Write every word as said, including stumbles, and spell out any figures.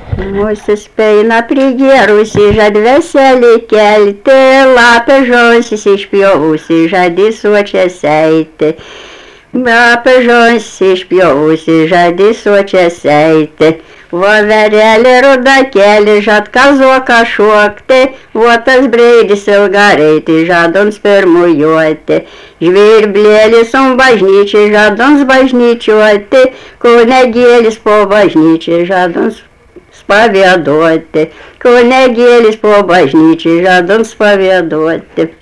Ось спина придерусь, жад веселі кельти, лапежонсі шпьовусі, жади соче сейти. Лапежонсі шпьовусі, жади соче сейти. Воверели рудакели, жад казока шокти, вот азбрейди селгарейти, жадон спермуйоти. Жвірблєлі сумбажнічі, жадон збажнічоти, кунегєлі спобажнічі, жадон сповідоти. Кунегєлі спобажнічі, жадон сповідоти.